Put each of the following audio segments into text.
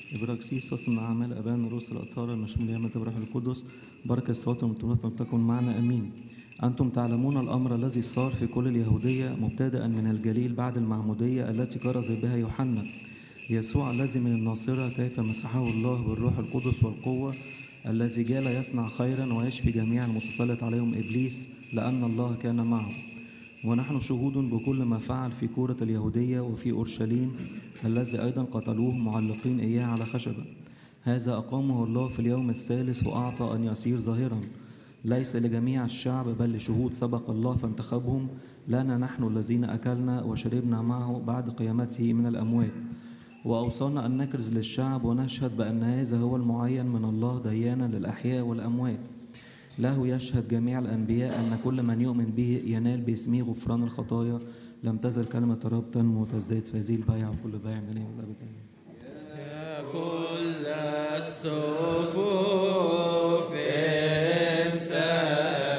إبراكسيس فصل من أعمال أبان الرسل الأطهار المشمولية من روح القدس. بركة الصوت والمتمتم تكن معنا أمين. أنتم تعلمون الأمر الذي صار في كل اليهودية مبتدأ من الجليل بعد المعمودية التي كرز بها يوحنا، يسوع الذي من الناصرة كيف مسحه الله بالروح القدس والقوة، الذي جال يصنع خيرا ويشفي جميع المتسلط عليهم إبليس لأن الله كان معه. ونحن شهود بكل ما فعل في كورة اليهودية وفي أورشليم، الذي أيضا قتلوه معلقين إياه على خشبة. هذا أقامه الله في اليوم الثالث وأعطى أن يصير ظاهرا ليس لجميع الشعب بل لشهود سبق الله فانتخبهم لنا نحن الذين أكلنا وشربنا معه بعد قيامته من الأموات. وأوصانا أن نكرز للشعب ونشهد بأن هذا هو المعين من الله ديانا للأحياء والأموات. له يشهد جميع الأنبياء أن كل من يؤمن به ينال باسمه غفران الخطايا. لم تزل كلمة الرب تنمو وتزداد في هذه البيعة وكل بيع من اليوم الأبد. يا كل الصفوف السماء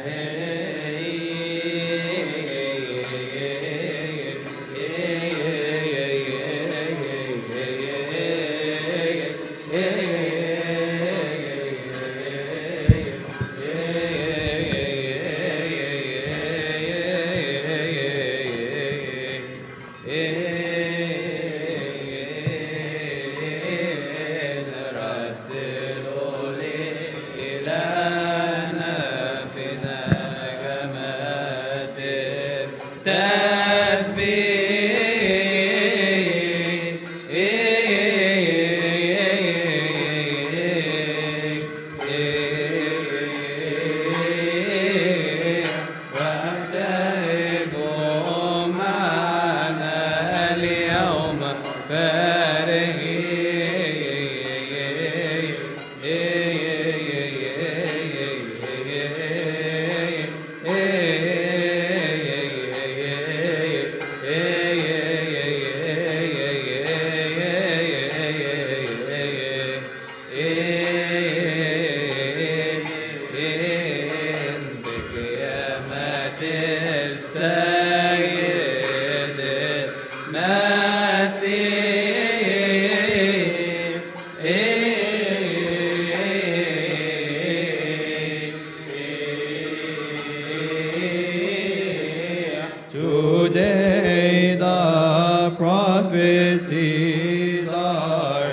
Today the prophecies are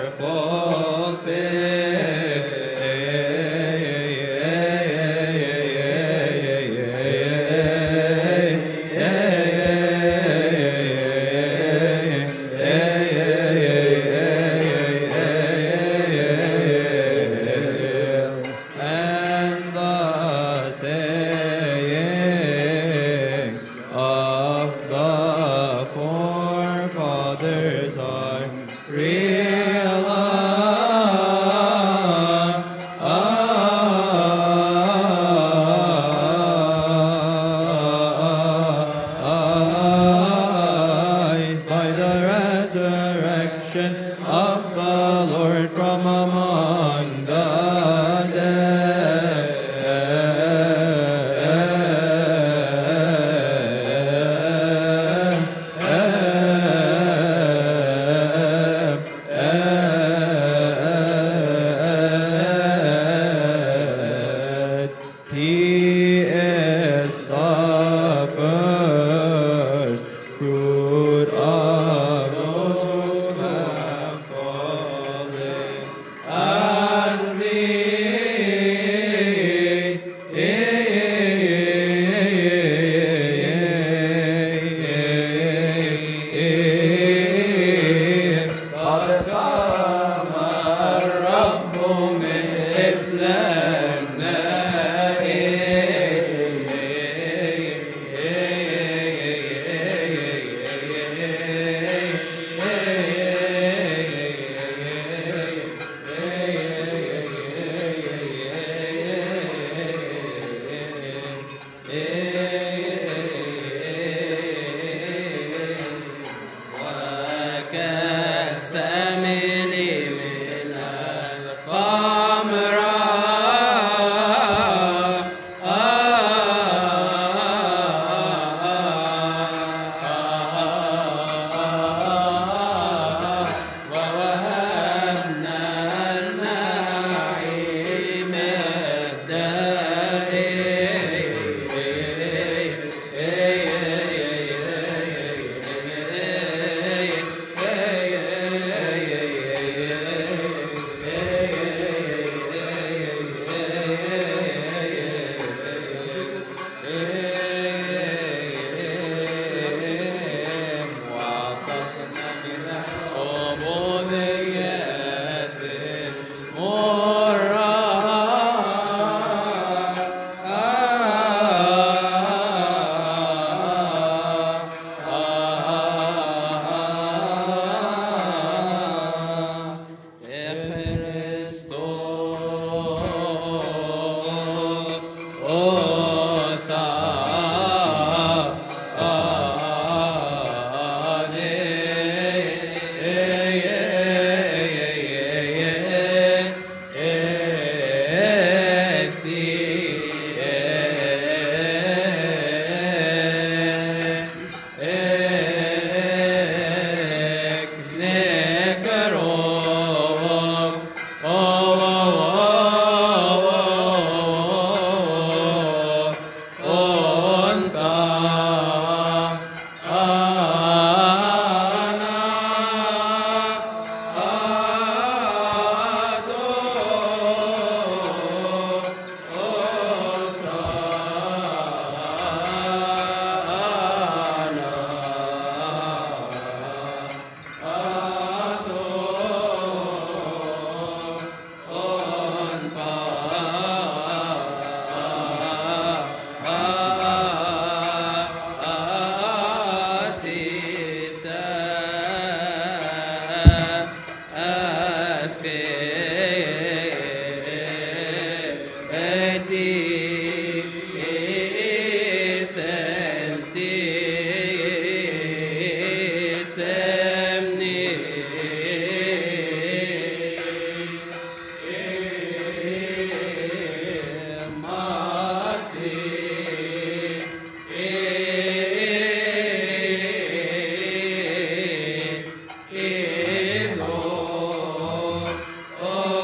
and the sayings of the forefathers are realized by the resurrection of the Lord from among the dead. He is the first fruit of those who have fallen asleep. قد قام الرب من إسلامنا وكالسمن Oh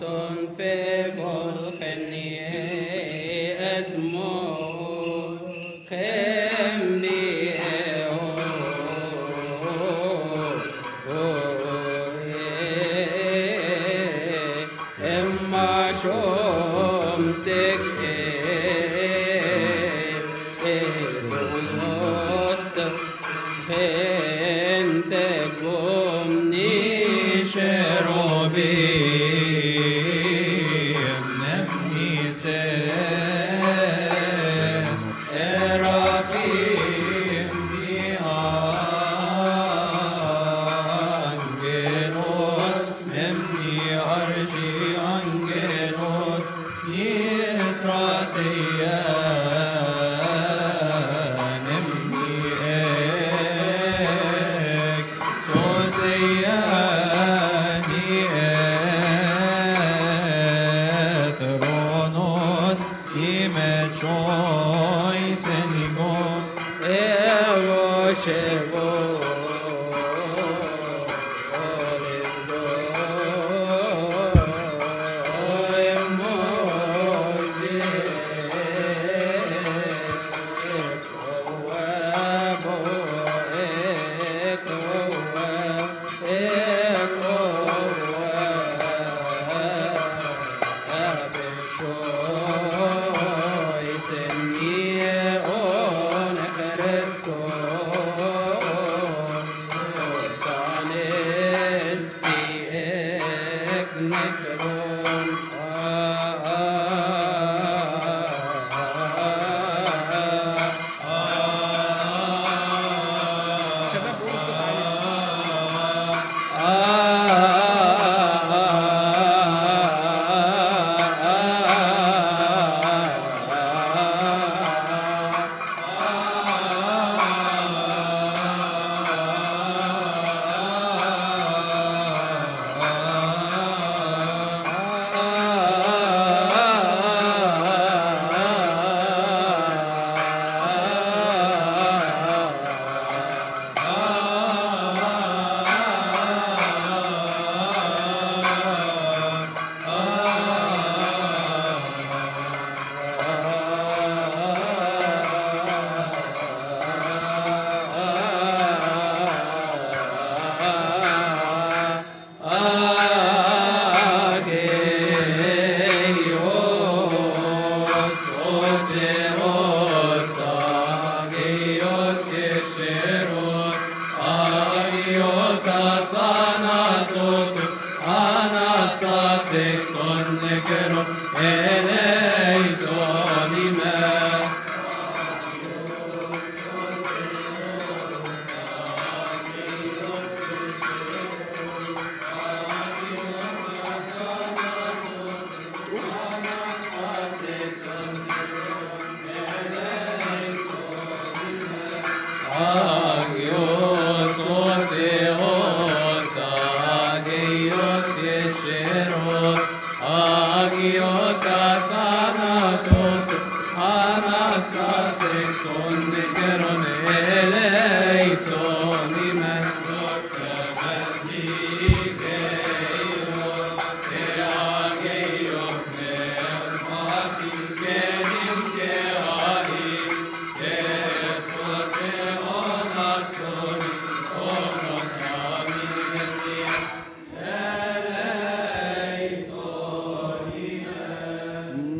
في فلخني اسمه خمني اما شومتك وسط انت قومني شروبي نبني سام رفيق انجلوس نبني ارجي انجلوس يسراتيا Agios